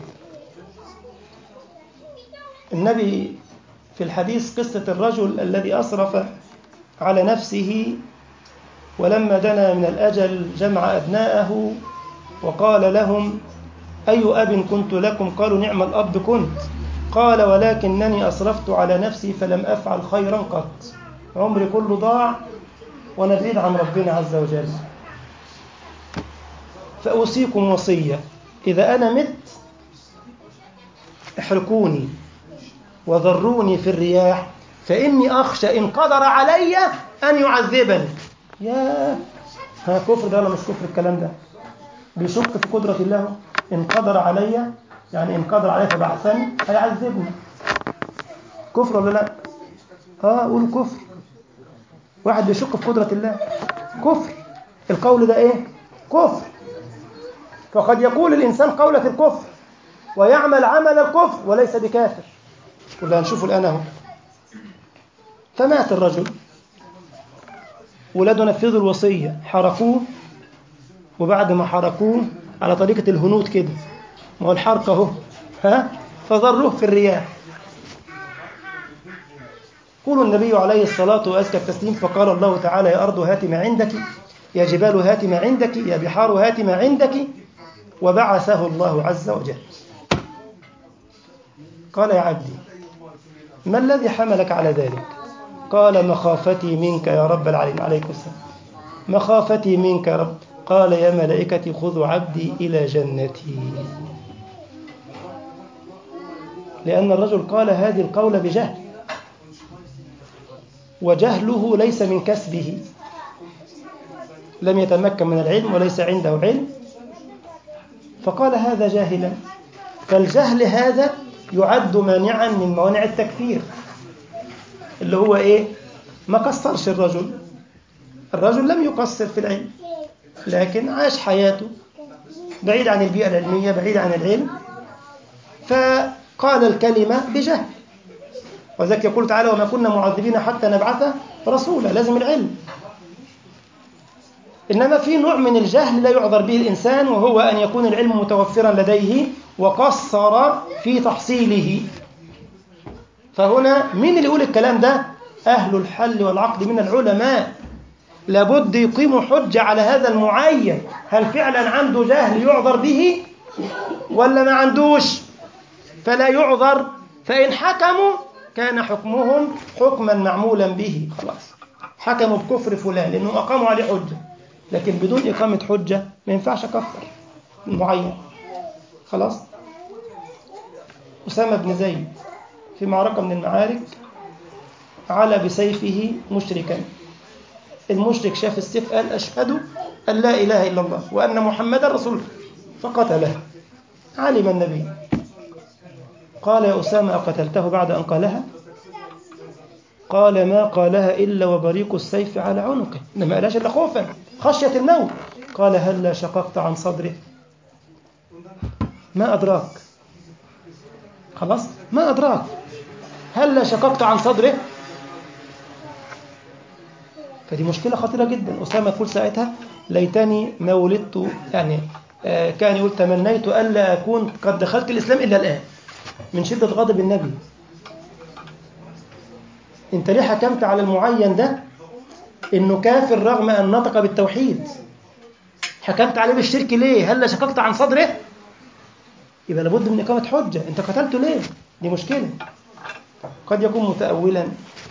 النبي في الحديث قصة الرجل الذي أسرف على نفسه ولما دنا من الأجل جمع أبناءه وقال لهم أي أب كنت لكم؟ قالوا نعم الأب كنت. قال ولكنني أسرفت على نفسي فلم أفعل خيرا قط، عمري كله ضاع وأنا بعيد عن ربنا عز وجل. فأوصيكم وصية، إذا أنا مت احرقوني وذروني في الرياح فإني أخشى إن قدر علي أن يعذبني. يا ها كفر ده ولا مش كفر الكلام ده؟ بيشك في قدرة الله. إن قدر علي يعني إن قدر علي فبعثني هيعذبني. كفر ولا لا؟ آه قول كفر. واحد بيشك في قدرة الله كفر. القول ده إيه؟ كفر. فقد يقول الإنسان قولة الكفر ويعمل عمل الكفر وليس بكافر. واللي هنشوفه الآن اهو. فمات الرجل، ولاده نفذوا الوصية، حرقوه، وبعد ما حرقوه على طريقة الهنود كده، ما هو الحرق اهو، ها، فذروه في الرياح. قول النبي عليه الصلاة وأزكى التسليم فقال الله تعالى يا أرض هات ما عندك، يا جبال هات ما عندك، يا بحار هات ما عندك، وبعثه الله عز وجل. قال يا عبدي ما الذي حملك على ذلك؟ قال مخافتي منك يا رب العالمين. عليكم السلام. مخافتي منك يا رب. قال يا ملائكتي خذوا عبدي إلى جنتي. لأن الرجل قال هذه القول بجهل، وجهله ليس من كسبه، لم يتمكن من العلم وليس عنده علم، فقال هذا جاهلا. فالجهل هذا يعد مانعا من موانع التكفير، اللي هو إيه؟ ما قصرش الرجل. الرجل لم يقصر في العلم، لكن عاش حياته بعيد عن البيئة العلمية، بعيد عن العلم، فقال الكلمة بجهل. وذلك يقول تعالى وما كنا معذبين حتى نبعث رسولا. لازم العلم. إنما في نوع من الجهل لا يعذر به الإنسان، وهو أن يكون العلم متوفرا لديه وقصر في تحصيله. فهنا مين اللي يقول الكلام ده؟ أهل الحل والعقد من العلماء. لابد يقيموا حجة على هذا المعين، هل فعلا عنده جهل يعذر به ولا ما عندوش؟ فلا يعذر. فإن حكموا كان حكمهم حكما معمولا به، خلاص حكموا بكفر فلان لأنه أقاموا عليه حجة، لكن بدون إقامة حجة ما ينفعش كفر المعين. خلاص. أسامة بن زيد في معركة من المعارك على بسيفه مشركا. المشرك شاف السيف قال أشهد أن لا إله إلا الله وأن محمدا رسول الله، فقتله. علم النبي قال يا أسامة أقتلته بعد أن قالها؟ قال ما قالها إلا وبريق السيف على عنقه، لما قالهاش إلا خوفا خشية الموت. قال هلا شققت عن صدره؟ ما أدراك؟ خلاص ما أدراك. هلا شققت عن صدره؟ فدي مشكلة خطيرة جدا. أسامة يقول ساعتها ليتني ما ولدت، يعني آه كان يقول تمنيت ألا أكون قد دخلت الإسلام إلا الآن، من شدة غضب النبي. انت ليه حكمت على المعين ده انه كافر رغم ان نطق بالتوحيد؟ حكمت عليه بالشرك ليه؟ هل شققت عن صدره؟ يبقى لابد من اقامه حجه. انت قتلته ليه؟ دي مشكله. قد يكون متأولا،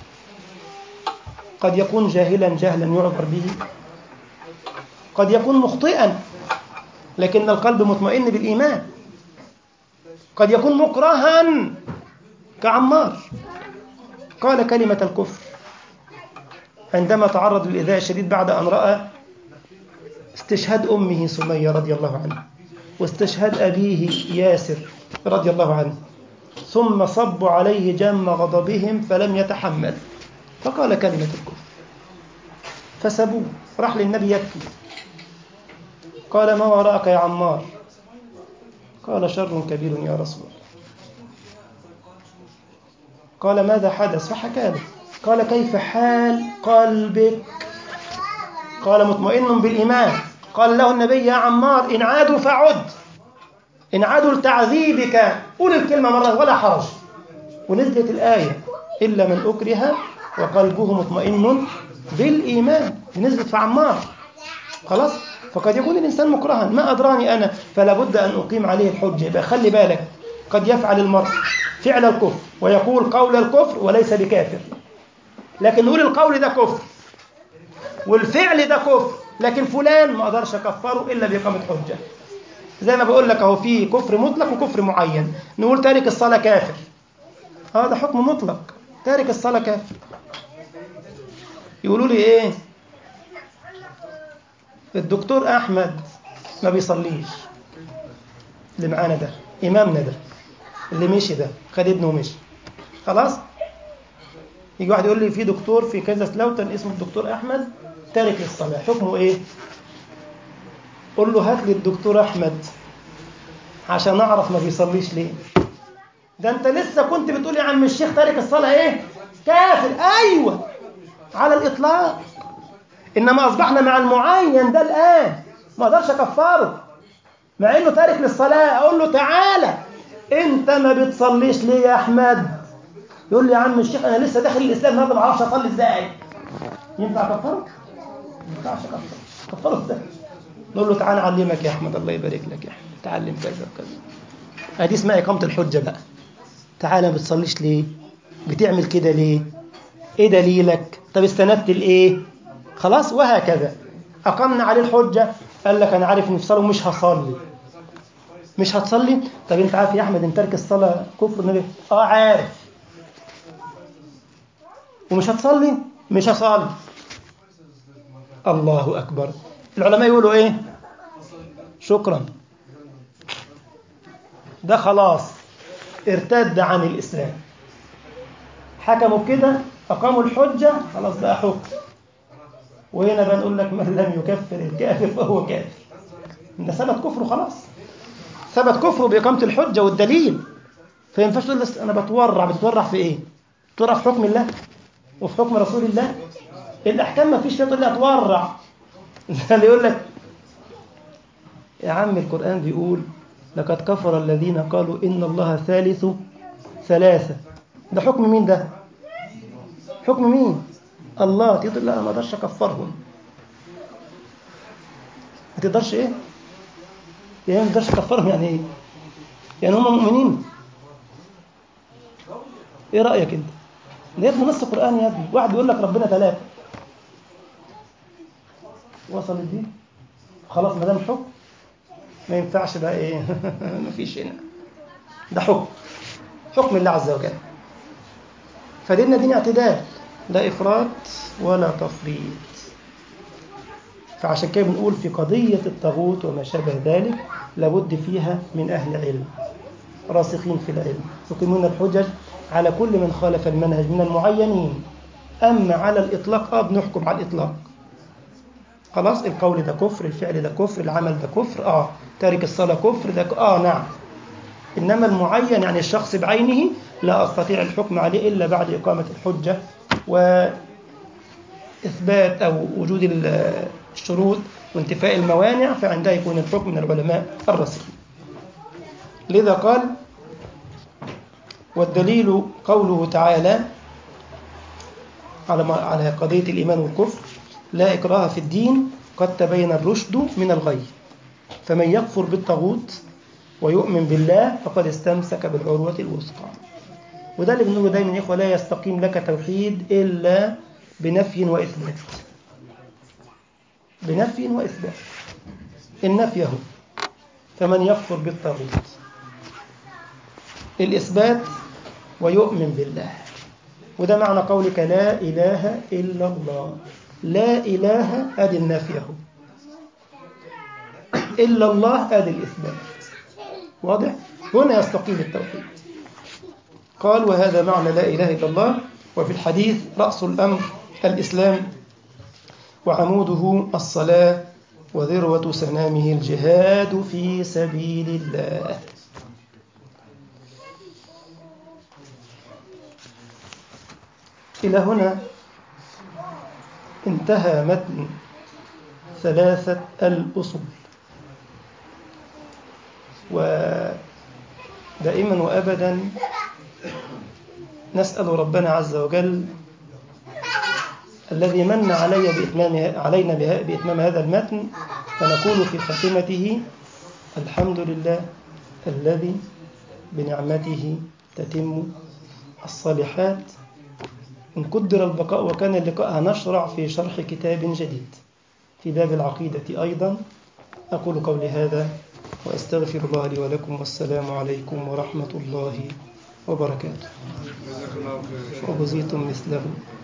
قد يكون جاهلا جهلا يعذر به، قد يكون مخطئا لكن القلب مطمئن بالإيمان، قد يكون مكرها كعمار قال كلمة الكفر عندما تعرض للإيذاء الشديد بعد أن رأى استشهاد أمه سمية رضي الله عنها واستشهاد أبيه ياسر رضي الله عنه، ثم صبوا عليه جم غضبهم فلم يتحمل فقال كلمة الكفر فسبوه. راح للنبي يبكي قال ما وراءك يا عمار؟ قال شر كبير يا رسول الله. قال ماذا حدث؟ فحكى له. قال كيف حال قلبك؟ قال مطمئن بالإيمان. قال له النبي يا عمار إن عادوا فعد، إن عادوا لتعذيبك قول الكلمة مرة ولا حرج. ونزلت الآية إلا من أكره وقلبه مطمئن بالإيمان، نزلت في عمار. خلاص. فقد يكون الإنسان مكرها ما أدراني أنا، فلا بد أن أقيم عليه الحجة. يبقى خلي بالك، قد يفعل المرء فعل الكفر ويقول قول الكفر وليس بكافر، لكن نقول القول ده كفر والفعل ده كفر، لكن فلان ما أقدرش أكفره إلا بإقامة حجة. زي ما بقول لك أهو في كفر مطلق وكفر معين. نقول تارك الصلاة كافر، هذا حكم مطلق، تارك الصلاة كافر. يقولوا لي إيه؟ الدكتور أحمد ما بيصليش، اللي معانا ده إمامنا ده اللي مشي ده خد ابنه ومشي خلاص. يجي واحد يقول لي في دكتور في كذا سلاوتن اسمه الدكتور أحمد تارك للصلاة، حكمه إيه؟ قول له هات لي الدكتور أحمد عشان أعرف ما بيصليش ليه. ده أنت لسه كنت بتقول يا عم الشيخ تارك الصلاة إيه؟ كافر. أيوة على الإطلاق، إنما أصبحنا مع المعين ده الآن ما أقدرش أكفره مع إنه تارك للصلاة. أقول له تعالى أنت ما بتصليش ليه يا أحمد؟ يقول لي يا عم الشيخ أنا لسه داخل الإسلام النهارده ما أعرفش أصلي إزاي. ينفع أكفره؟ ما ينفعش أكفره. كفره إزاي؟ نقول له تعالى أعلمك يا أحمد، الله يبارك لك يا أحمد، تعلم كذا وكذا. هذه اسمها إقامة الحجة بقى. تعالى ما بتصليش ليه؟ بتعمل كده ليه؟ إيه دليلك؟ طب استندت لإيه؟ خلاص. وهكذا أقمنا عليه الحجة. قال لك أنا عارف إن في صلاة ومش هصلي. مش هتصلي؟ طب أنت عارف يا أحمد إن ترك الصلاة كفر النبي؟ آه عارف. ومش هتصلي؟ مش هصلي. الله أكبر. العلماء يقولوا إيه؟ شكرا، ده خلاص ارتد عن الإسلام. حكموا بكده، أقاموا الحجة، خلاص بقى حكم. وهنا بقى نقول لك من لم يكفر الكافر فهو كافر. ده ثبت كفره خلاص، ثبت كفره بإقامة الحجة والدليل. فينفعش تقول لس أنا بتورع. بتتورع في إيه؟ بتتورع في حكم الله وفي حكم رسول الله. الأحكام ما فيش فيها تقول لي أتورع. اللي يقول لك يا عم القرآن بيقول لقد كفر الذين قالوا إن الله ثالث ثلاثة. ده حكم مين ده؟ حكم مين؟ الله. تقول لا ما اقدرش اكفرهم. ما تقدرش ايه؟ يعني ما تقدرش تكفرهم يعني ايه؟ يعني هم مؤمنين؟ ايه رأيك انت؟ ده يا ابني نص قرآن يا ابني. واحد بيقول لك ربنا ثلاثة، وصل الدين خلاص ما دام حكم ما ينفعش بقى ايه. ما فيش هنا، ده حكم حكم الله عز وجل. فديننا دين اعتدال، لا إفراط ولا تفريط. فعشان كده بنقول في قضية الطاغوت وما شابه ذلك لابد فيها من أهل علم راسخين في العلم يقيمون الحجج على كل من خالف المنهج من المعينين. أما على الإطلاق آه بنحكم على الإطلاق خلاص. القول ده كفر، الفعل ده كفر، العمل ده كفر، آه تارك الصلاة كفر ده ك... آه نعم. إنما المعين يعني الشخص بعينه لا أستطيع الحكم عليه إلا بعد إقامة الحجة وإثبات أو وجود الشروط وانتفاء الموانع، فعندها يكون الحكم من العلماء الراسخين. لذا قال والدليل قوله تعالى على على قضية الإيمان والكفر لا إكراه في الدين قد تبين الرشد من الغي فمن يكفر بالطاغوت ويؤمن بالله فقد استمسك بالعروة الوثقى. وده اللي بنقوله دايما يا إخوة، لا يستقيم لك توحيد إلا بنفي وإثبات. بنفي وإثبات. النفي هو فمن يكفر بالطاغوت، الإثبات ويؤمن بالله. وده معنى قولك لا إله إلا الله. لا إله أدي النفي هو، إلا الله أدي الإثبات. واضح؟ هنا يستقيم التوحيد. قال وهذا معنى لا إله إلا الله. وفي الحديث رأس الأمر الإسلام وعموده الصلاة وذروة سنامه الجهاد في سبيل الله. إلى هنا انتهى متن ثلاثة الأصول. ودائما وأبدا نسأل ربنا عز وجل الذي من علي بإتمام علينا بإتمام هذا المتن فنقول في خاتمته الحمد لله الذي بنعمته تتم الصالحات. إن قدر البقاء وكان اللقاء هنشرع في شرح كتاب جديد في باب العقيدة أيضا. أقول قولي هذا وأستغفر الله لي ولكم والسلام عليكم ورحمة الله وبركاته. جزاك الله خير. وجزيتم مثله.